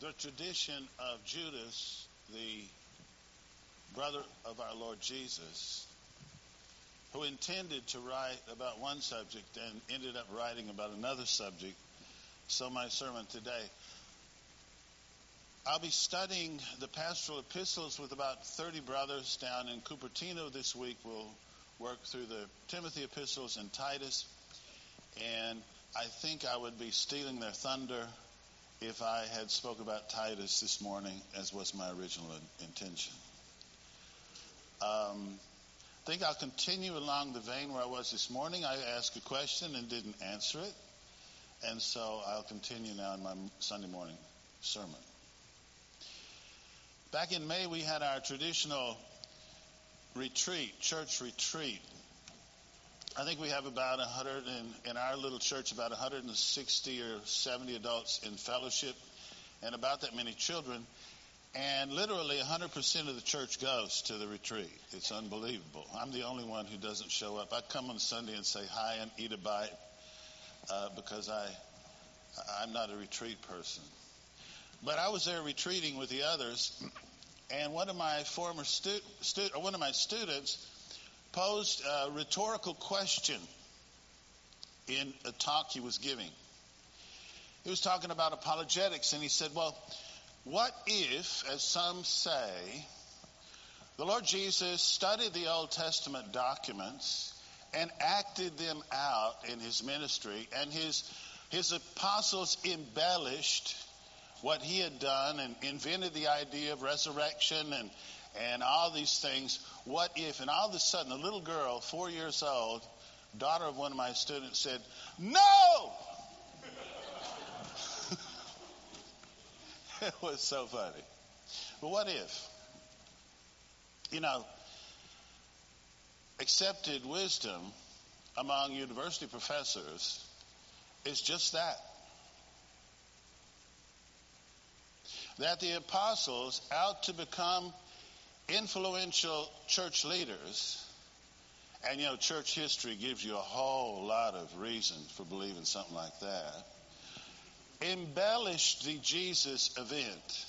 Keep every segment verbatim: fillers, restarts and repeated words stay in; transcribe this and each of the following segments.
the tradition of Judas, the brother of our Lord Jesus, who intended to write about one subject and ended up writing about another subject. So my sermon today, I'll be studying the pastoral epistles with about thirty brothers down in Cupertino this week. We'll work through the Timothy epistles and Titus, and I think I would be stealing their thunder if I had spoke about Titus this morning, as was my original intention. Um, I think I'll continue along the vein where I was this morning. I asked a question and didn't answer it, and so I'll continue now in my Sunday morning sermon. Back in May, we had our traditional retreat, church retreat. I think we have about one hundred, in, in our little church, about one hundred sixty or seventy adults in fellowship and about that many children. And literally one hundred percent of the church goes to the retreat. It's unbelievable. I'm the only one who doesn't show up. I come on Sunday and say hi and eat a bite uh, because I, I'm not a retreat person. But I was there retreating with the others, and one of my former stu- stu- or one of my students posed a rhetorical question in a talk he was giving. He was talking about apologetics, and he said, well, what if, as some say, the Lord Jesus studied the Old Testament documents and acted them out in his ministry, and his his apostles embellished what he had done and invented the idea of resurrection and and all these things? What if? And all of a sudden, a little girl, four years old, daughter of one of my students, said, no! It was so funny. But what if? You know, accepted wisdom among university professors is just that. That the apostles, out to become influential church leaders, and you know, church history gives you a whole lot of reasons for believing something like that, embellished the Jesus event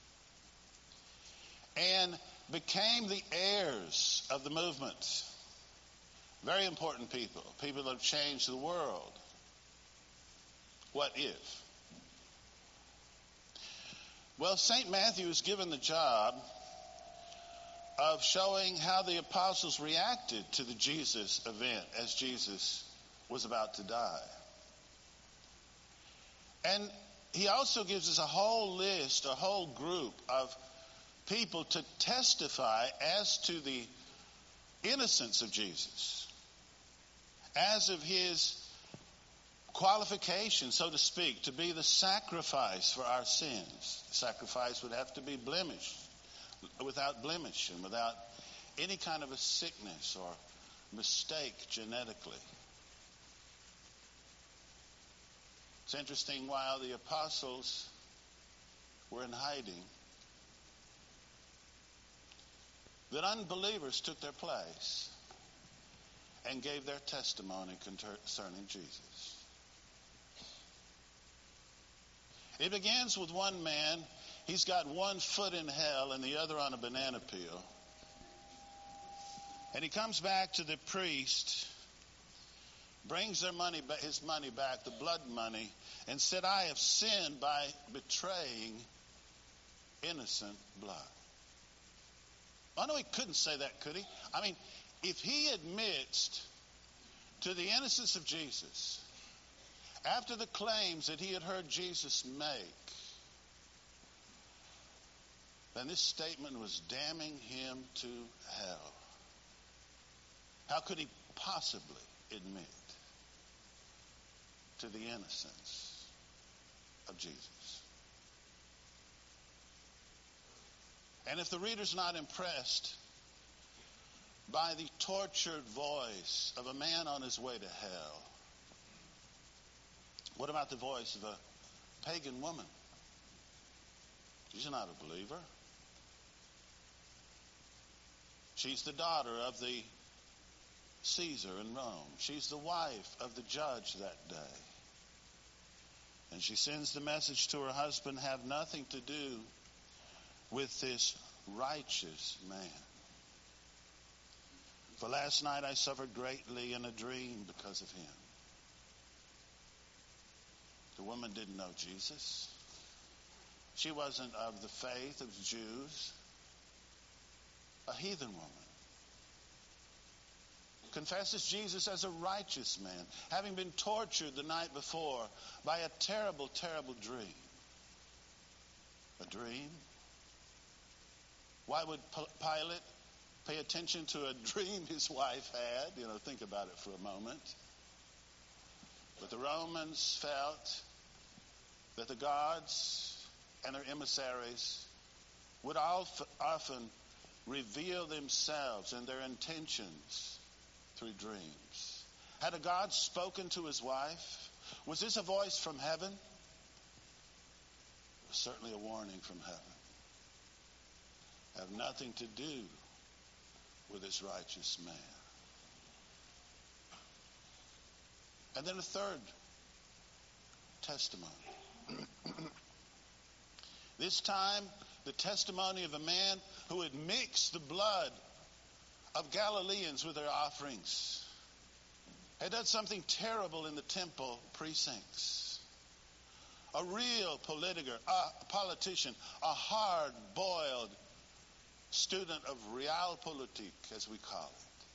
and became the heirs of the movement. Very important people, people that have changed the world. What if? Well, Saint Matthew is given the job of showing how the apostles reacted to the Jesus event as Jesus was about to die. And he also gives us a whole list, a whole group of people to testify as to the innocence of Jesus, as of his qualification, so to speak, to be the sacrifice for our sins. The sacrifice would have to be blemished, without blemish and without any kind of a sickness or mistake genetically. It's interesting, while the apostles were in hiding, that unbelievers took their place and gave their testimony concerning Jesus. It begins with one man. He's got one foot in hell and the other on a banana peel. And he comes back to the priest, brings their money, his money back, the blood money, and said, I have sinned by betraying innocent blood. I know he couldn't say that, could he? I mean, if he admits to the innocence of Jesus after the claims that he had heard Jesus make, then this statement was damning him to hell. How could he possibly admit to the innocence of Jesus? And if the reader's not impressed by the tortured voice of a man on his way to hell, what about the voice of a pagan woman? She's not a believer. She's the daughter of the Caesar in Rome. She's the wife of the judge that day. And she sends the message to her husband, have nothing to do with this righteous man. For last night I suffered greatly in a dream because of him. The woman didn't know Jesus. She wasn't of the faith of the Jews. A heathen woman confesses Jesus as a righteous man, having been tortured the night before by a terrible, terrible dream. A dream? Why would Pilate pay attention to a dream his wife had? You know, think about it for a moment. But the Romans felt that the gods and their emissaries would often reveal themselves and their intentions through dreams. Had a God spoken to his wife? Was this a voice from heaven? It was certainly a warning from heaven. Have nothing to do with this righteous man. And then a third testimony. This time, the testimony of a man who had mixed the blood of Galileans with their offerings, had done something terrible in the temple precincts. A real politiker, a politician, a hard-boiled student of realpolitik, as we call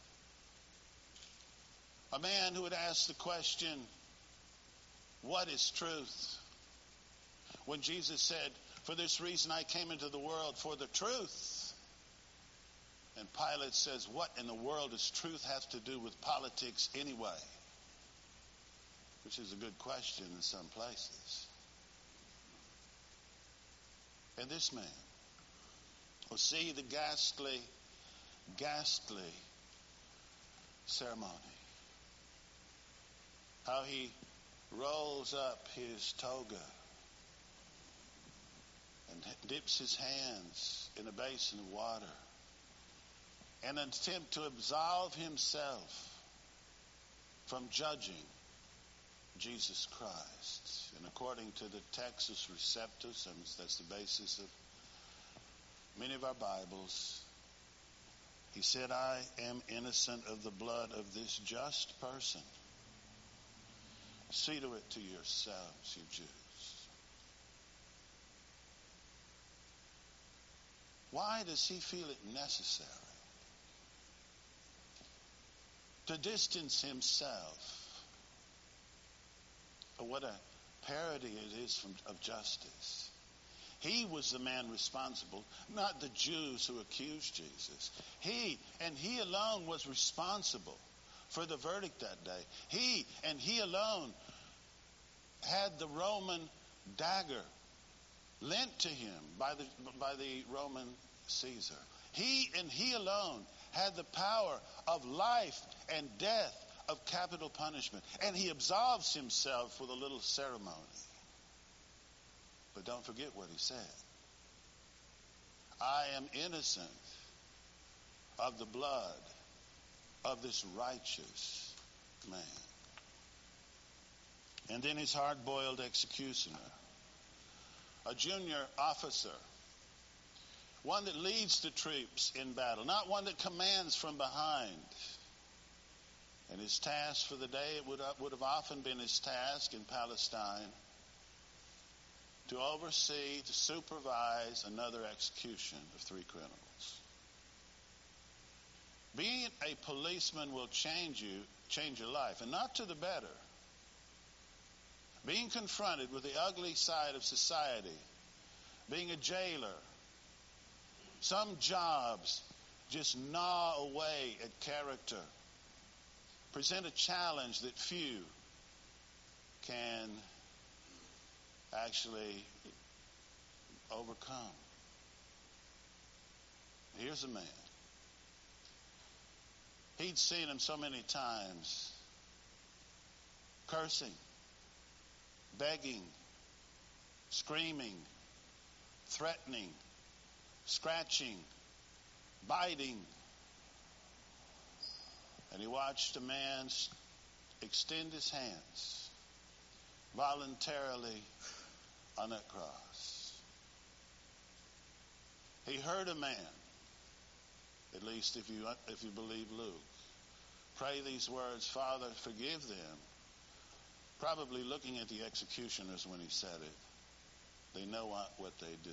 it. A man who would ask the question, what is truth? When Jesus said, for this reason I came into the world, for the truth. And Pilate says, what in the world does truth have to do with politics anyway? Which is a good question in some places. And this man will see the ghastly, ghastly ceremony. How he rolls up his toga and dips his hands in a basin of water in an attempt to absolve himself from judging Jesus Christ. And according to the Textus Receptus, and that's the basis of many of our Bibles, he said, I am innocent of the blood of this just person. See to it to yourselves, you Jews. Why does he feel it necessary to distance himself? What a parody it is from, of justice. He was the man responsible, not the Jews who accused Jesus. He and he alone was responsible for the verdict that day. He and he alone had the Roman dagger lent to him by the by the Roman Caesar. He and he alone had the power of life and death, of capital punishment. And he absolves himself with a little ceremony. But don't forget what he said. I am innocent of the blood of this righteous man. And then his hard-boiled executioner, a junior officer, one that leads the troops in battle, not one that commands from behind. And his task for the day, it would, would have often been his task in Palestine, to oversee, to supervise another execution of three criminals. Being a policeman will change you, change your life, and not to the better. Being confronted with the ugly side of society, being a jailer, some jobs just gnaw away at character, present a challenge that few can actually overcome. Here's a man. He'd seen him so many times cursing, begging, screaming, threatening, scratching, biting. And he watched a man extend his hands, voluntarily on that cross. He heard a man, at least if you if you believe Luke, pray these words, Father, forgive them. Probably looking at the executioners when he said it. They know what, what they do.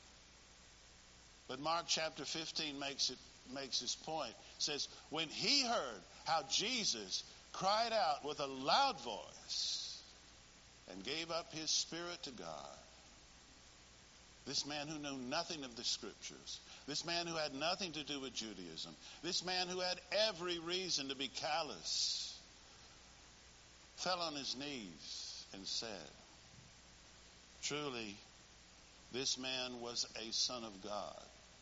But Mark chapter fifteen makes it makes his point. It says, when he heard how Jesus cried out with a loud voice and gave up his spirit to God, this man who knew nothing of the scriptures, this man who had nothing to do with Judaism, this man who had every reason to be callous, fell on his knees and said, truly, this man was a son of God.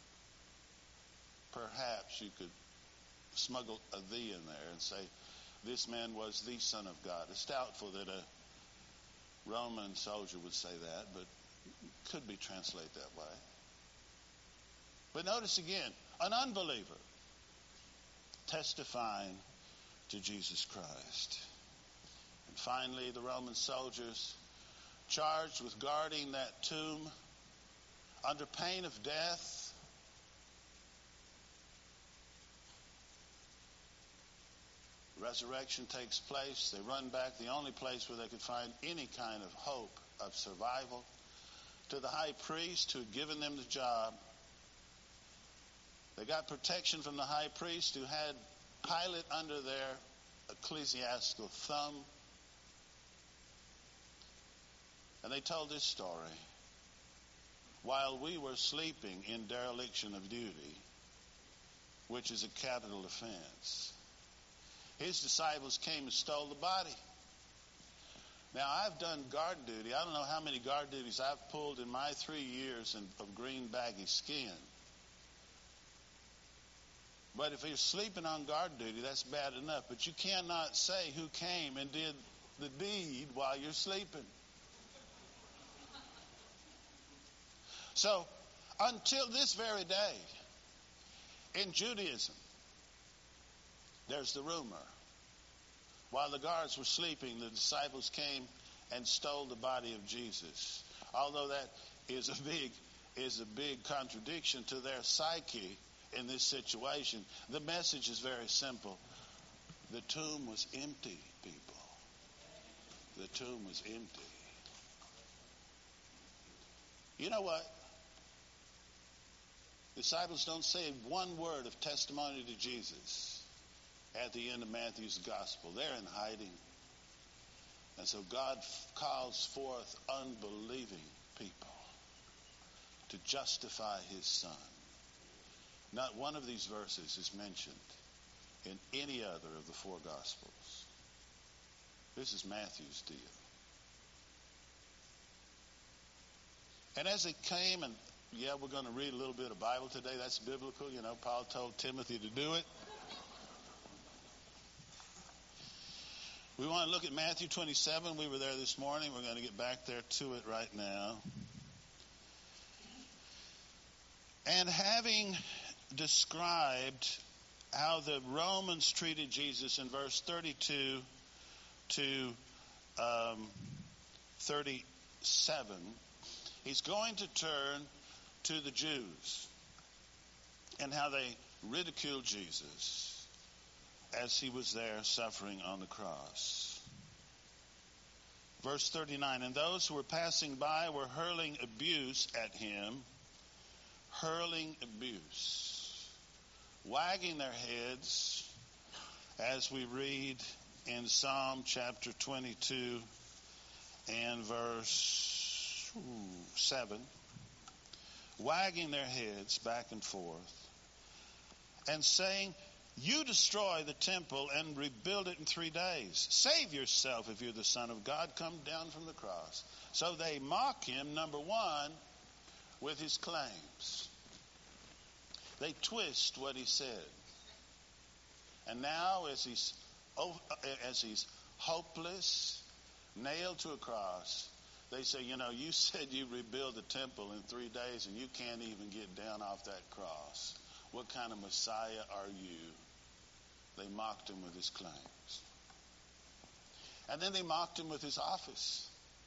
Perhaps you could smuggle a thee in there and say, this man was the Son of God. It's doubtful that a Roman soldier would say that, but it could be translated that way. But notice again, an unbeliever testifying to Jesus Christ. And finally, the Roman soldiers charged with guarding that tomb under pain of death. Resurrection takes place. They run back, the only place where they could find any kind of hope of survival, to the high priest who had given them the job. They got protection from the high priest who had Pilate under their ecclesiastical thumb. And they told this story. While we were sleeping in dereliction of duty, which is a capital offense, his disciples came and stole the body. Now, I've done guard duty. I don't know how many guard duties I've pulled in my three years in, of green baggy skin. But if you're sleeping on guard duty, that's bad enough. But you cannot say who came and did the deed while you're sleeping. So, until this very day, in Judaism, there's the rumor. While the guards were sleeping, the disciples came and stole the body of Jesus. Although that is a big is a big contradiction to their psyche in this situation, the message is very simple. The tomb was empty, people. The tomb was empty. You know what? Disciples don't say one word of testimony to Jesus at the end of Matthew's gospel. They're in hiding. And so God calls forth unbelieving people to justify his Son. Not one of these verses is mentioned in any other of the four gospels. This is Matthew's deal. And as they came, and yeah, we're going to read a little bit of Bible today. That's biblical. You know, Paul told Timothy to do it. We want to look at Matthew twenty-seven. We were there this morning. We're going to get back there to it right now. And having described how the Romans treated Jesus in verse thirty-two to um, thirty-seven, he's going to turn to the Jews and how they ridiculed Jesus as he was there suffering on the cross. Verse thirty-nine, and those who were passing by were hurling abuse at him, hurling abuse, wagging their heads, as we read in Psalm chapter twenty-two and verse seven, wagging their heads back and forth and saying, you destroy the temple and rebuild it in three days. Save yourself if you're the Son of God. Come down from the cross. So they mock him, number one, with his claims. They twist what he said. And now as he's, as he's hopeless, nailed to a cross, they say, you know, you said you rebuild the temple in three days and you can't even get down off that cross. What kind of Messiah are you? They mocked him with his claims. And then they mocked him with his office.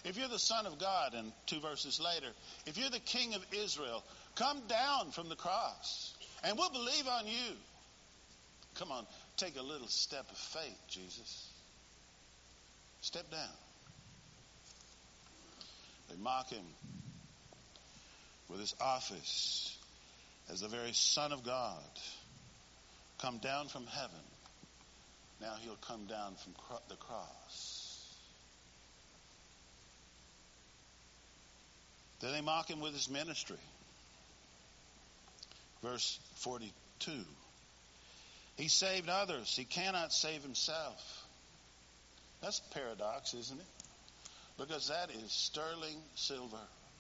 If you're the Son of God, and two verses later, if you're the King of Israel, come down from the cross, and we'll believe on you. Come on, take a little step of faith, Jesus. Step down. They mock him with his office as the very Son of God, come down from heaven. Now he'll come down from cro- the cross. Then they mock him with his ministry. Verse forty-two. He saved others. He cannot save himself. That's a paradox, isn't it? Because that is sterling silver.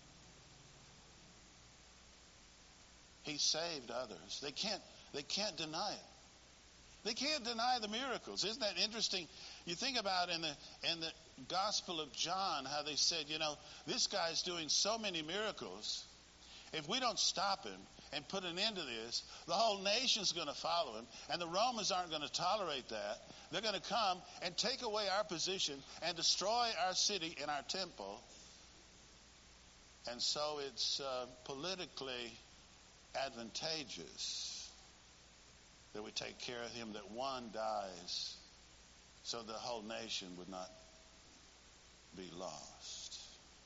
He saved others. They can't, they can't deny it. They can't deny the miracles. Isn't that interesting? You think about in the in the Gospel of John how they said, you know, this guy's doing so many miracles. If we don't stop him and put an end to this, the whole nation's going to follow him, and the Romans aren't going to tolerate that. They're going to come and take away our position and destroy our city and our temple. And so it's uh, politically advantageous that we take care of him, that one dies so the whole nation would not be lost.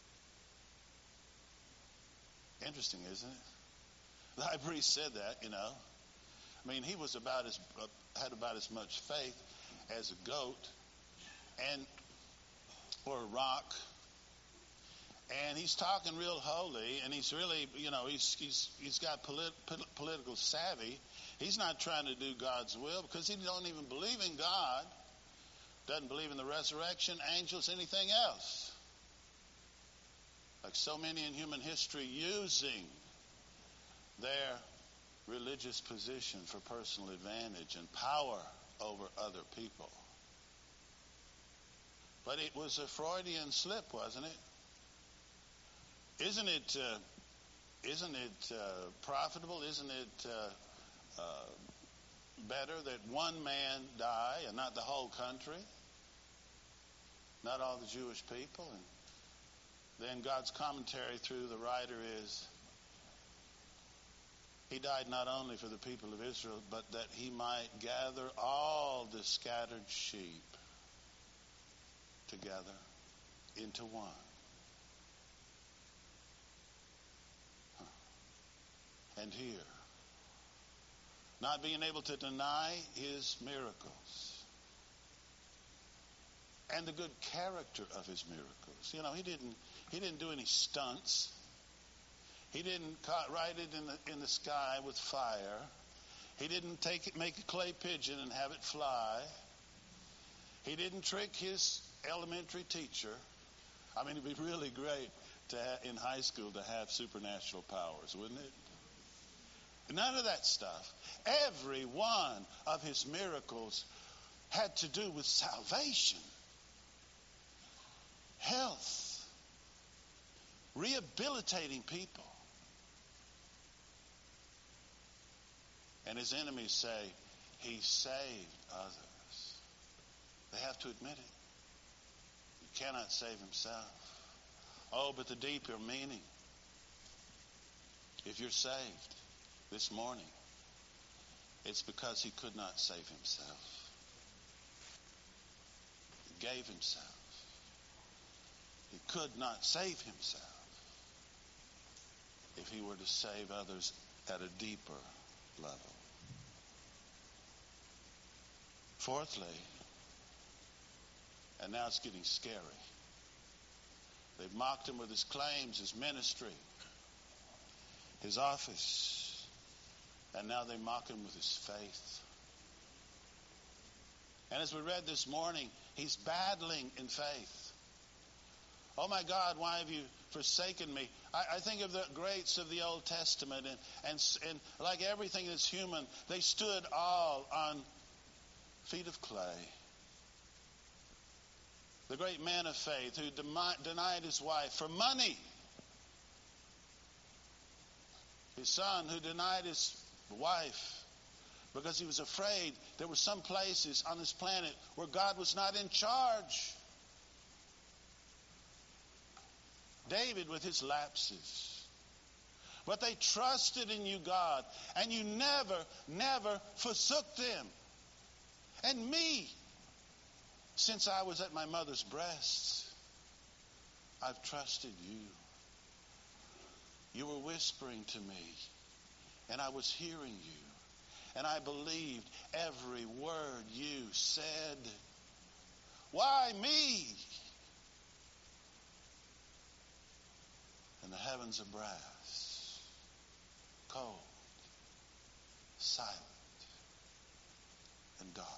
Interesting, isn't it? The high priest said that, you know. I mean, he was about as uh, had about as much faith as a goat and or a rock. And he's talking real holy, and he's really, you know, he's he's he's got polit, political savvy. He's not trying to do God's will because he don't even believe in God. Doesn't believe in the resurrection, angels, anything else. Like so many in human history, using their religious position for personal advantage and power over other people. But it was a Freudian slip, wasn't it? Isn't it? Uh, isn't it uh, profitable? Isn't it uh, uh, better that one man die and not the whole country, not all the Jewish people? And then God's commentary through the writer is, he died not only for the people of Israel, but that he might gather all the scattered sheep together into one. And here, not being able to deny his miracles and the good character of his miracles. You know, he didn't he didn't do any stunts. He didn't write it in the in the sky with fire. He didn't take it, make a clay pigeon and have it fly. He didn't trick his elementary teacher. I mean, it'd be really great to ha- in high school to have supernatural powers, wouldn't it? None of that stuff. Every one of his miracles had to do with salvation, health, rehabilitating people. And his enemies say, he saved others. They have to admit it. He cannot save himself. Oh, but the deeper meaning, if you're saved this morning, it's because he could not save himself. He gave himself. He could not save himself if he were to save others at a deeper level. Fourthly, and now it's getting scary, they've mocked him with his claims, his ministry, his office. And now they mock him with his faith. And as we read this morning, he's battling in faith. Oh my God, why have you forsaken me? I, I think of the greats of the Old Testament, and, and, and like everything that's human, they stood all on feet of clay. The great man of faith who demi- denied his wife for money. His son who denied his wife because he was afraid there were some places on this planet where God was not in charge. David with his lapses. But they trusted in you, God, and you never, never forsook them. And me, since I was at my mother's breasts, I've trusted you. You were whispering to me, and I was hearing you, and I believed every word you said. Why me? And the heavens are brass, cold, silent, and dark.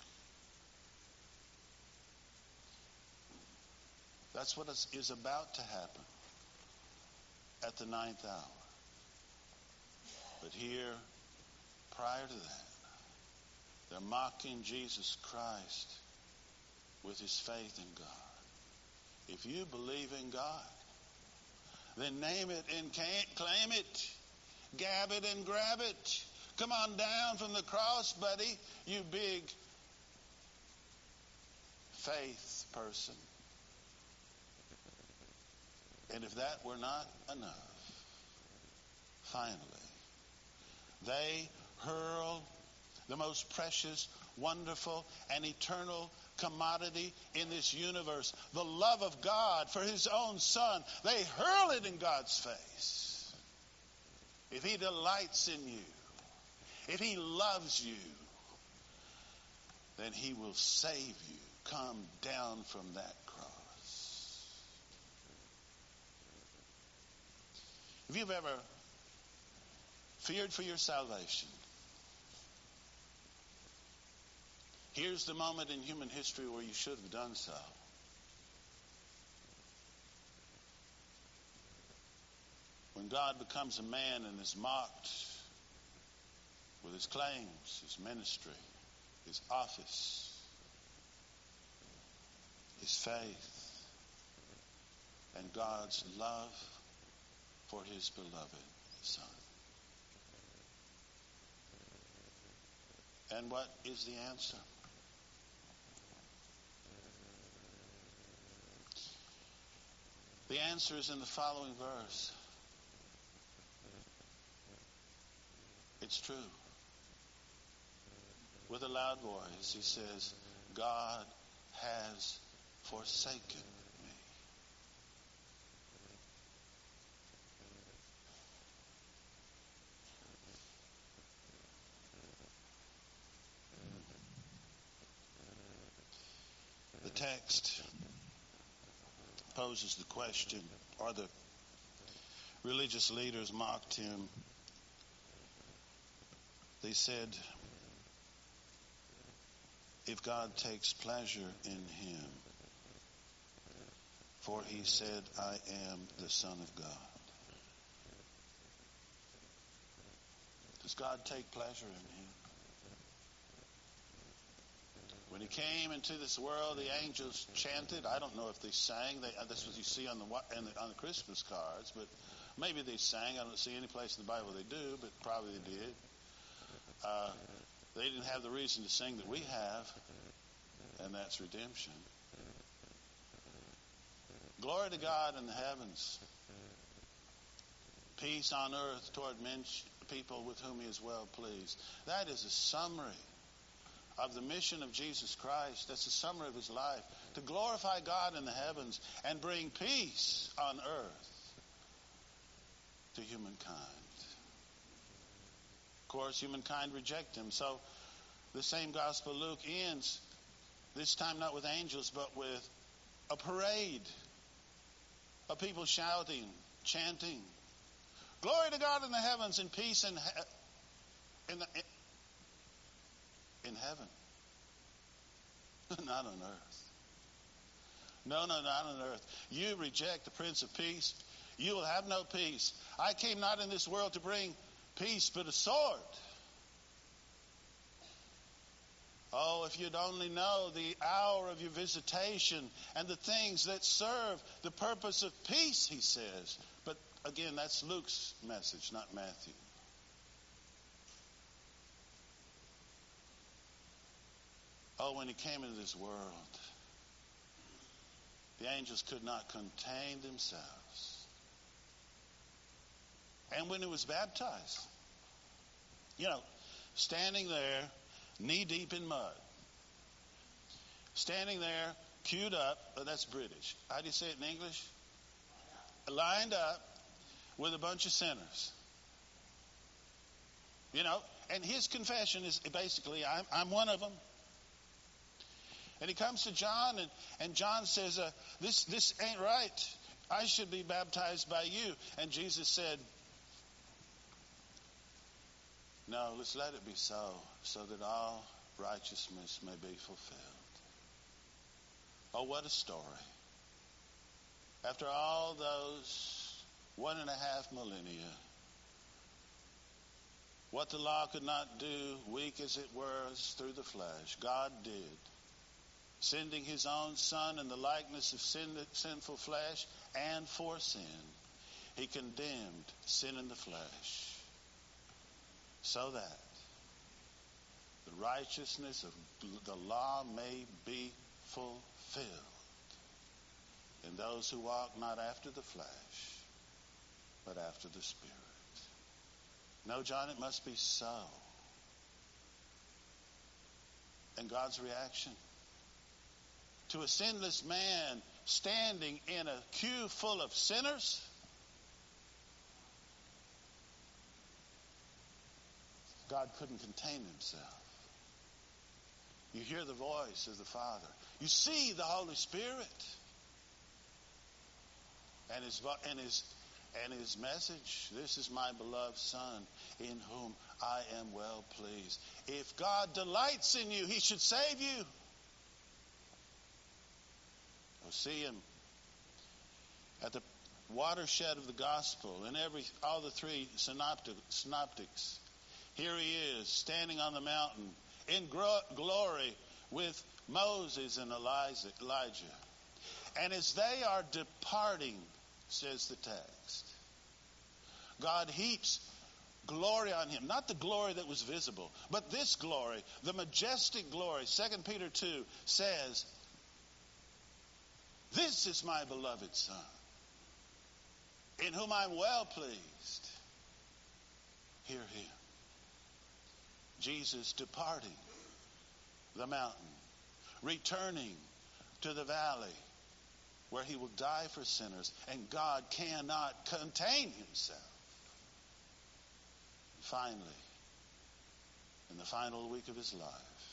That's what is about to happen at the ninth hour. But here, prior to that, they're mocking Jesus Christ with his faith in God. If you believe in God, then name it and claim it. Gab it and grab it. Come on down from the cross, buddy, you big faith person. And if that were not enough, finally, they hurl the most precious, wonderful, and eternal commodity in this universe, the love of God for his own Son. They hurl it in God's face. If he delights in you, if he loves you, then he will save you. Come down from that cross. If you've ever feared for your salvation, here's the moment in human history where you should have done so. When God becomes a man and is mocked with his claims, his ministry, his office, his faith, and God's love for his beloved Son. And what is the answer? The answer is in the following verse. It's true. With a loud voice, he says, God has forsaken me. The text poses the question, or the religious leaders mocked him. They said, if God takes pleasure in him, for he said, I am the Son of God. Does God take pleasure in him? When he came into this world, the angels chanted. I don't know if they sang. They, that's what you see on the, on the Christmas cards, but maybe they sang. I don't see any place in the Bible they do, but probably they did. Uh, they didn't have the reason to sing that we have, and that's redemption. Glory to God in the heavens. Peace on earth toward men, people with whom he is well pleased. That is a summary of the mission of Jesus Christ. That's a summary of his life. To glorify God in the heavens and bring peace on earth to humankind. Of course, humankind reject him. So the same Gospel Luke ends, this time not with angels, but with a parade of people shouting, chanting, glory to God in the heavens and peace in, he- in, the, in heaven. Not on earth. No, no, not on earth. You reject the Prince of Peace, you will have no peace. I came not in this world to bring peace, but a sword. Oh, if you'd only know the hour of your visitation and the things that serve the purpose of peace, he says. But again, that's Luke's message, not Matthew. Oh, when he came into this world, the angels could not contain themselves. And when he was baptized, you know, standing there, knee deep in mud, standing there, queued up, oh, that's British. How do you say it in English? Lined up with a bunch of sinners. You know, and his confession is basically, I'm, I'm one of them. And he comes to John, and, and John says, uh, this, this ain't right. I should be baptized by you. And Jesus said, no, let's let it be so, so that all righteousness may be fulfilled. Oh, what a story. After all those one and a half millennia, what the law could not do, weak as it was through the flesh, God did. Sending his own Son in the likeness of sin, sinful flesh and for sin, he condemned sin in the flesh so that the righteousness of the law may be fulfilled in those who walk not after the flesh, but after the Spirit. No, John, it must be so. And God's reaction to a sinless man standing in a queue full of sinners? God couldn't contain himself. You hear the voice of the Father. You see the Holy Spirit. And his, and his, and his message, this is my beloved Son in whom I am well pleased. If God delights in you, he should save you. We'll see him at the watershed of the gospel in every all the three synoptic, synoptics. Here he is standing on the mountain in gro- glory with Moses and Elijah. And as they are departing, says the text, God heaps glory on him. Not the glory that was visible, but this glory, the majestic glory. Second Peter two says, this is my beloved Son, in whom I'm well pleased. Hear him. Jesus departing the mountain, returning to the valley where he will die for sinners, and God cannot contain himself. Finally, in the final week of his life,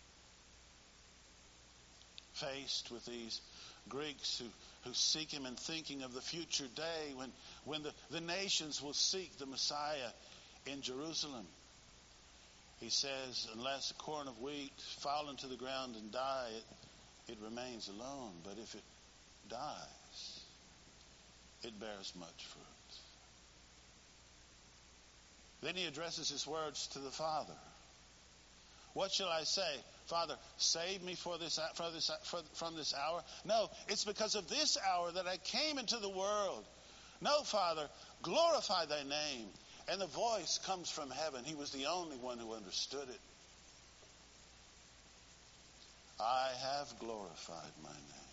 faced with these Greeks who, who seek him and thinking of the future day when, when the, the nations will seek the Messiah in Jerusalem. He says, unless a corn of wheat fall into the ground and die, it, it remains alone. But if it dies, it bears much fruit. Then he addresses his words to the Father. What shall I say? Father, save me for this, for this, for, from this hour? No, it's because of this hour that I came into the world. No, Father, glorify thy name. And the voice comes from heaven. He was the only one who understood it. I have glorified my name.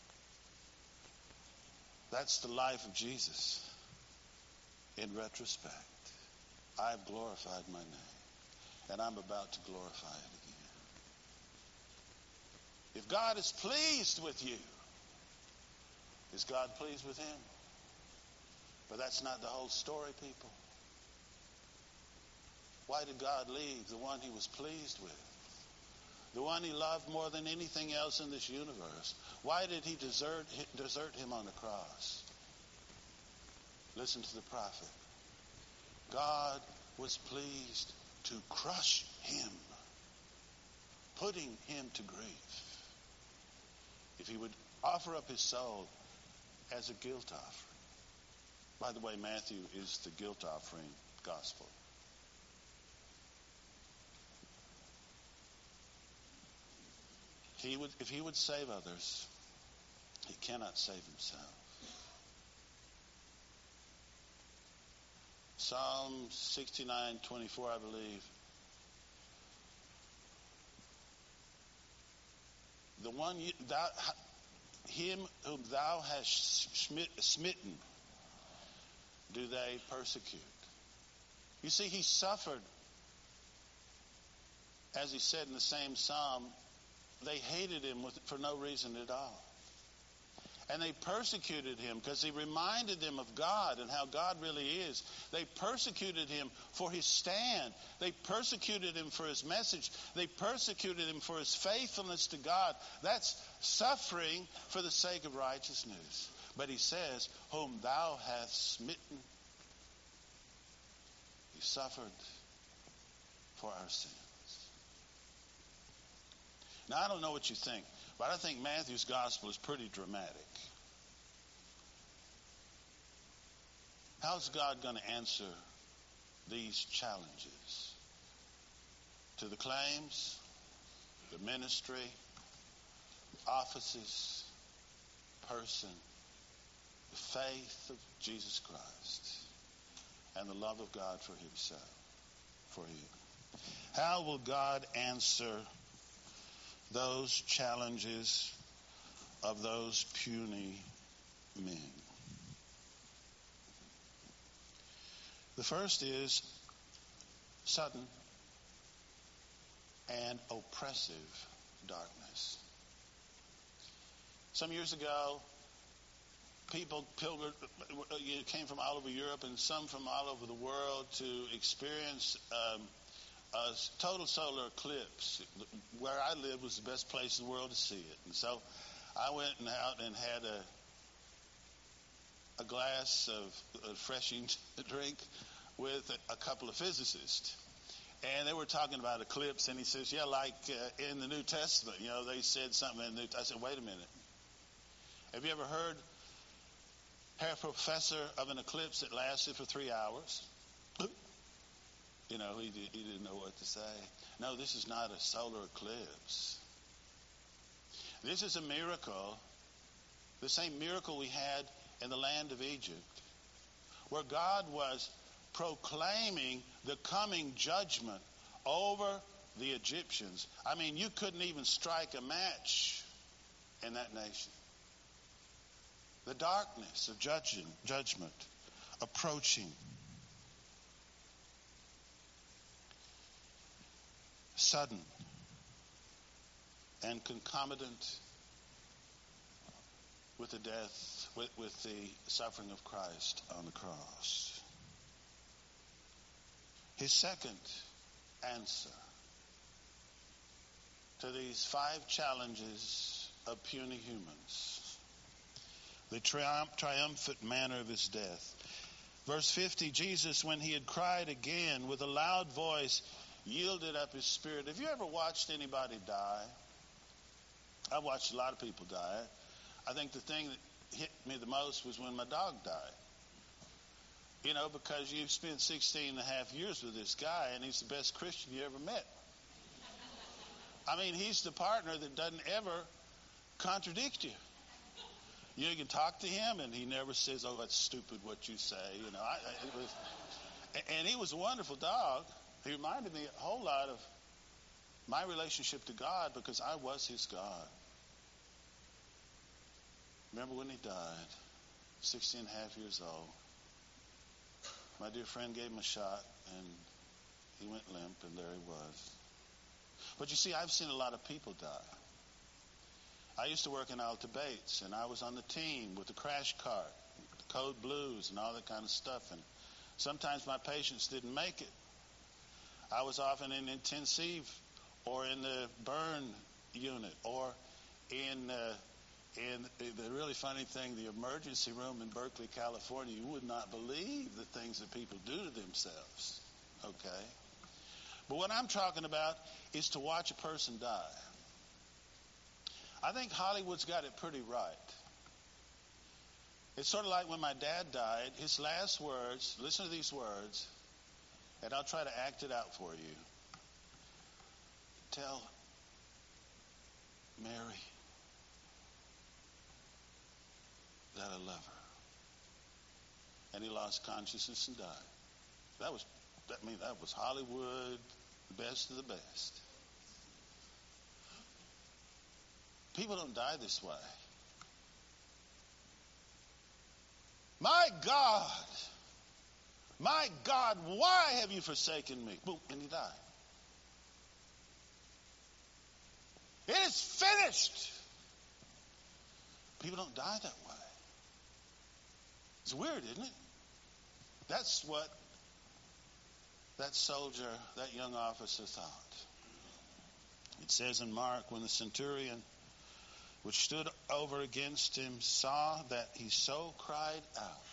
That's the life of Jesus in retrospect. I've glorified my name, and I'm about to glorify it again. If God is pleased with you, is God pleased with him? But that's not the whole story, people. Why did God leave the one he was pleased with? The one he loved more than anything else in this universe. Why did he desert, desert him on the cross? Listen to the prophet. God was pleased to crush him, putting him to grief, if he would offer up his soul as a guilt offering. By the way, Matthew is the guilt offering gospel. He would, if he would save others, he cannot save himself. Psalm sixty-nine twenty-four, I believe. The one you, thou, him whom thou hast smitten, do they persecute. You see, he suffered, as he said in the same psalm, they hated him with, for no reason at all. And they persecuted him because he reminded them of God and how God really is. They persecuted him for his stand. They persecuted him for his message. They persecuted him for his faithfulness to God. That's suffering for the sake of righteousness. But he says, whom thou hast smitten, he suffered for our sins. Now, I don't know what you think, but I think Matthew's gospel is pretty dramatic. How's God going to answer these challenges? To the claims, the ministry, offices, person, the faith of Jesus Christ, and the love of God for himself, for you. How will God answer those challenges of those puny men? The first is sudden and oppressive darkness. Some years ago, people pilgrimed, came from all over Europe and some from all over the world to experience um, a total solar eclipse. Where I lived was the best place in the world to see it. And so I went and out and had a a glass of refreshing drink with a couple of physicists. And they were talking about eclipse, and he says, yeah, like uh, in the New Testament, you know, they said something in the New Testament. I said, wait a minute. Have you ever heard a professor of an eclipse that lasted for three hours? You know, he, he didn't know what to say. No, this is not a solar eclipse. This is a miracle, the same miracle we had in the land of Egypt, where God was proclaiming the coming judgment over the Egyptians. I mean, you couldn't even strike a match in that nation. The darkness of judging, judgment approaching. Sudden and concomitant with the death, with, with the suffering of Christ on the cross. His second answer to these five challenges of puny humans, the triumph, triumphant manner of his death. Verse fifty, Jesus, when he had cried again with a loud voice, yielded up his spirit. Have you ever watched anybody die? I've watched a lot of people die. I think the thing that hit me the most was when my dog died. You know, because you've spent sixteen and a half years with this guy, and he's the best Christian you ever met. I mean, he's the partner that doesn't ever contradict you. You can talk to him, and he never says, oh, that's stupid what you say. You know, I, I, it was, and he was a wonderful dog. He reminded me a whole lot of my relationship to God because I was his God. Remember when he died, sixteen and a half years old. My dear friend gave him a shot, and he went limp, and there he was. But you see, I've seen a lot of people die. I used to work in Alta Bates, and I was on the team with the crash cart, the code blues, and all that kind of stuff. And sometimes my patients didn't make it. I was often in intensive or in the burn unit or in uh, in the really funny thing, the emergency room in Berkeley, California. You would not believe the things that people do to themselves. Okay? But what I'm talking about is to watch a person die. I think Hollywood's got it pretty right. It's sort of like when my dad died, his last words, listen to these words, and I'll try to act it out for you. Tell Mary that I love her. And he lost consciousness and died. That was, I mean, that was Hollywood, the best of the best. People don't die this way. My God, My God, why have you forsaken me? Boom, and he died. It is finished. People don't die that way. It's weird, isn't it? That's what that soldier, that young officer thought. It says in Mark, when the centurion which stood over against him saw that he so cried out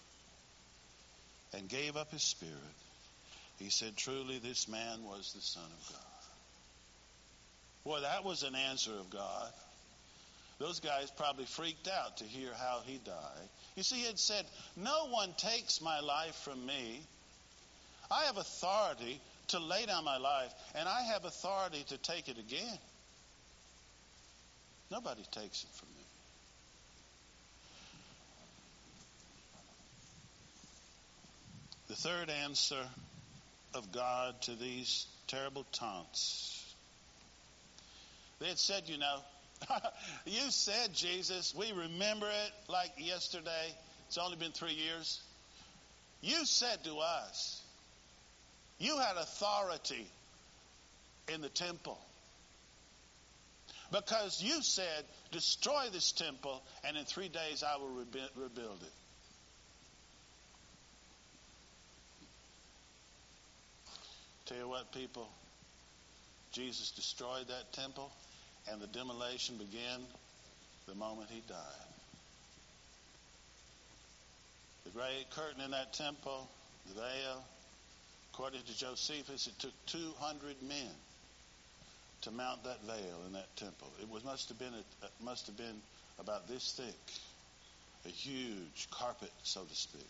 and gave up his spirit, he said, truly this man was the Son of God. Boy, that was an answer of God. Those guys probably freaked out to hear how he died. You see, he had said, no one takes my life from me. I have authority to lay down my life, and I have authority to take it again. Nobody takes it from me. The third answer of God to these terrible taunts. They had said, you know, you said, Jesus, we remember it like yesterday. It's only been three years. You said to us, you had authority in the temple. Because you said, destroy this temple, and in three days I will rebu- rebuild it. Tell you what, people, Jesus destroyed that temple, and the demolition began the moment he died. The great curtain in that temple, the veil, according to Josephus, it took two hundred men to mount that veil in that temple. It was must have been a, must have been about this thick, a huge carpet, so to speak.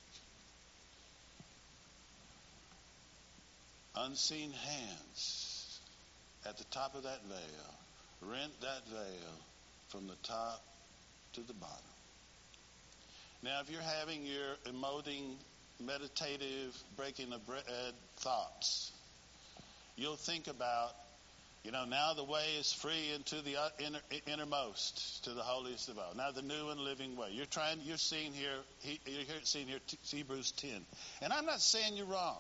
Unseen hands at the top of that veil rent that veil from the top to the bottom. Now, if you're having your emoting, meditative, breaking of bread thoughts, you'll think about, you know, now the way is free into the inner, innermost, to the holiest of all. Now the new and living way. You're trying. You're seeing here. You're seeing here Hebrews ten, and I'm not saying you're wrong.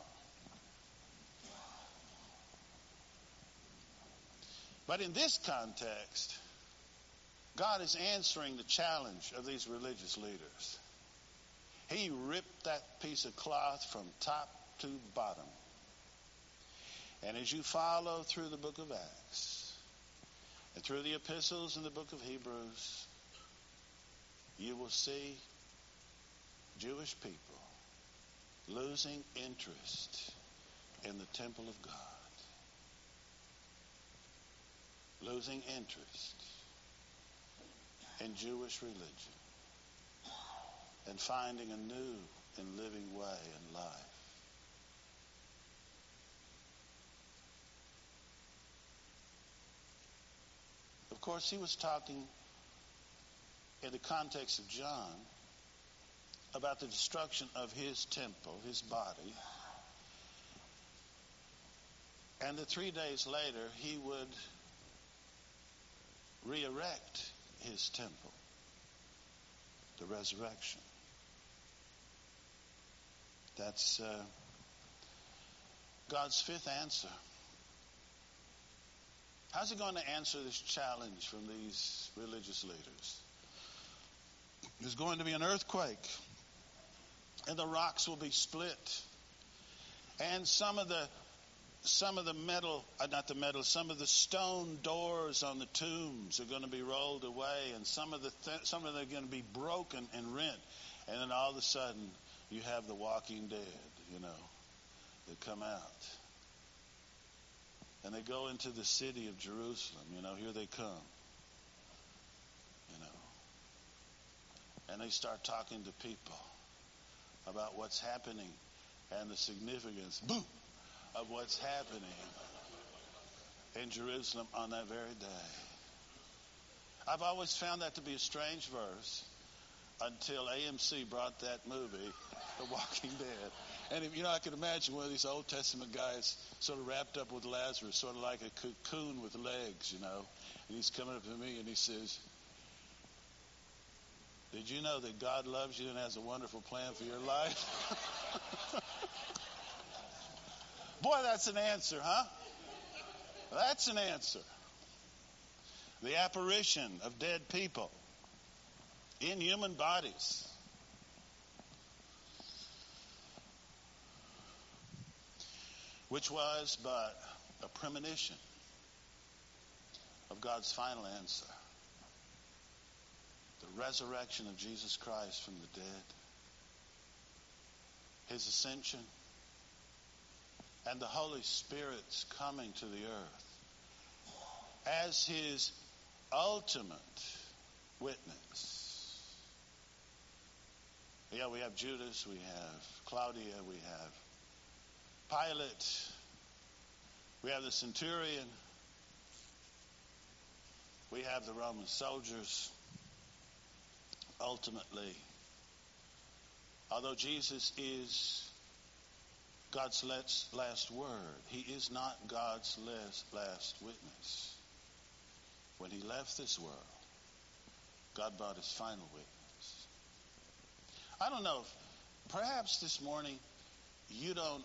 But in this context, God is answering the challenge of these religious leaders. He ripped that piece of cloth from top to bottom. And as you follow through the book of Acts and through the epistles in the book of Hebrews, you will see Jewish people losing interest in the temple of God. Losing interest in Jewish religion and finding a new and living way in life. Of course, he was talking in the context of John about the destruction of his temple, his body, and that three days later he would re-erect his temple, the resurrection. That's uh, God's fifth answer. How's he going to answer this challenge from these religious leaders? There's going to be an earthquake, and the rocks will be split, and some of the Some of the metal, uh, not the metal, some of the stone doors on the tombs are going to be rolled away, and some of the th- some of them are going to be broken and rent. And then all of a sudden, you have the Walking Dead, you know, that come out. And they go into the city of Jerusalem, you know, here they come, you know. And they start talking to people about what's happening and the significance, boom, of what's happening in Jerusalem on that very day. I've always found that to be a strange verse until A M C brought that movie, The Walking Dead. And if, you know, I could imagine one of these Old Testament guys sort of wrapped up with Lazarus, sort of like a cocoon with legs, you know. And he's coming up to me and he says, Did you know that God loves you and has a wonderful plan for your life? Boy, that's an answer, huh? That's an answer. The apparition of dead people in human bodies. Which was but a premonition of God's final answer. The resurrection of Jesus Christ from the dead. His ascension. And the Holy Spirit's coming to the earth as his ultimate witness. Yeah, we have Judas, we have Claudia, we have Pilate, we have the centurion, we have the Roman soldiers. Ultimately, although Jesus is God's last, last word, he is not God's last, last witness. When he left this world, God brought his final witness. I don't know, if perhaps this morning you don't,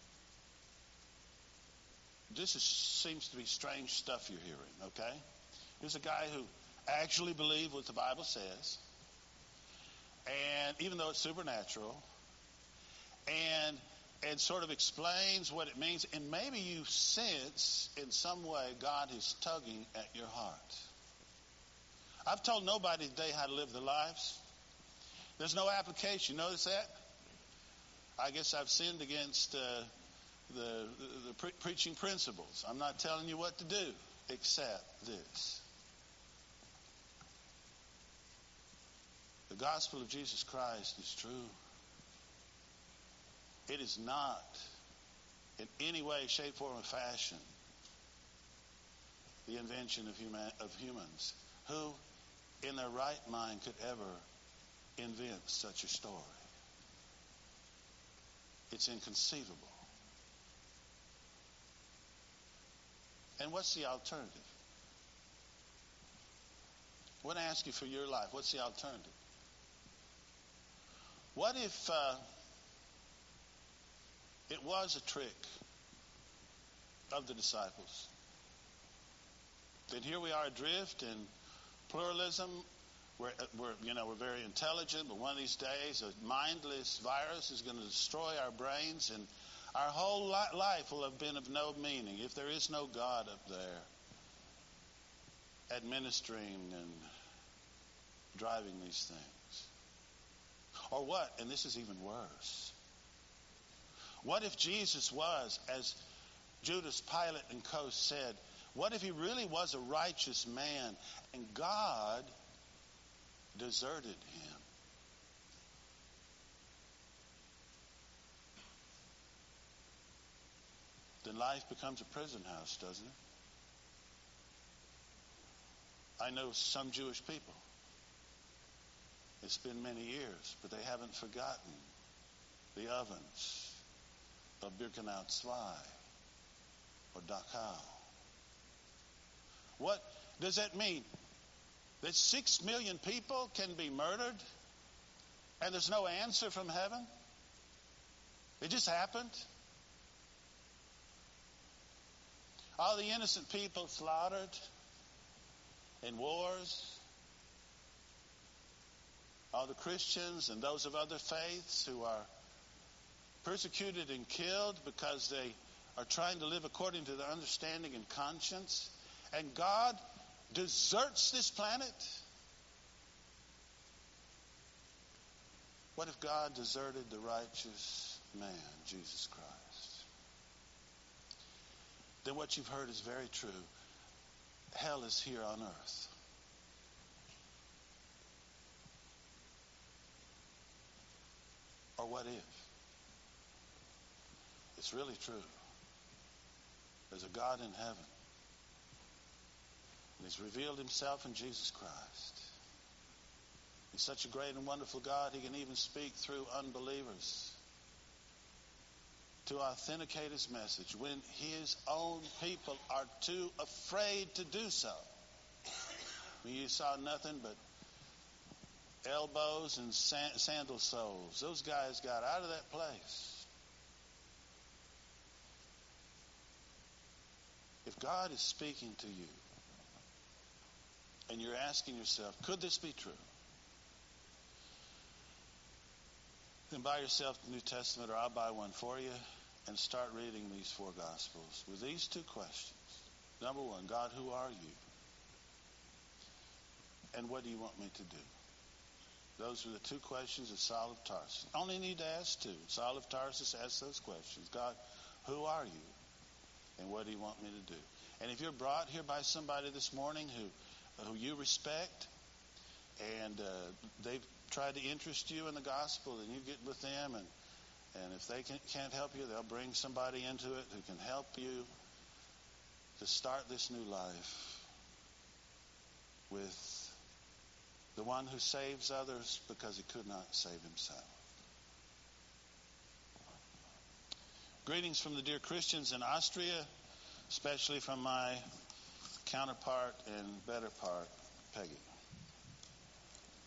this is, seems to be strange stuff you're hearing, okay? Here's a guy who actually believed what the Bible says, and even though it's supernatural, and and sort of explains what it means, and maybe you sense in some way God is tugging at your heart. I've told nobody today how to live their lives. There's no application. Notice that? I guess I've sinned against uh, the, the, the pre- preaching principles. I'm not telling you what to do except this. The gospel of Jesus Christ is true. It is not in any way, shape, form, or fashion the invention of, human, of humans. Who in their right mind could ever invent such a story? It's inconceivable. And what's the alternative? I want to ask you for your life, what's the alternative? What if uh, it was a trick of the disciples? Then here we are adrift in pluralism. We're, we're, you know, we're very intelligent, but one of these days a mindless virus is going to destroy our brains, and our whole li- life will have been of no meaning if there is no God up there administering and driving these things. Or what, and this is even worse, what if Jesus was, as Judas, Pilate, and co said, what if he really was a righteous man and God deserted him? Then life becomes a prison house, doesn't it? I know some Jewish people. It's been many years, but they haven't forgotten the ovens of Birkenau Zwei or Dachau. What does that mean? That six million people can be murdered and there's no answer from heaven? It just happened? All the innocent people slaughtered in wars? All the Christians and those of other faiths who are persecuted and killed because they are trying to live according to their understanding and conscience, and God deserts this planet? What if God deserted the righteous man, Jesus Christ? Then what you've heard is very true. Hell is here on earth. Or what if? It's really true. There's a God in heaven. And he's revealed himself in Jesus Christ. He's such a great and wonderful God, he can even speak through unbelievers to authenticate his message when his own people are too afraid to do so. I mean, you saw nothing but elbows and sandal soles. Those guys got out of that place. If God is speaking to you and you're asking yourself, could this be true? Then buy yourself the New Testament, or I'll buy one for you, and start reading these four Gospels with these two questions. Number one, God, who are you? And what do you want me to do? Those are the two questions that Saul of Tarsus. Only need to ask two. Saul of Tarsus asked those questions. God, who are you? And what do you want me to do? And if you're brought here by somebody this morning who, who you respect, and uh, they've tried to interest you in the gospel, then you get with them, and, and if they can, can't help you, they'll bring somebody into it who can help you to start this new life with the one who saves others because he could not save himself. Greetings from the dear Christians in Austria, especially from my counterpart and better part, Peggy.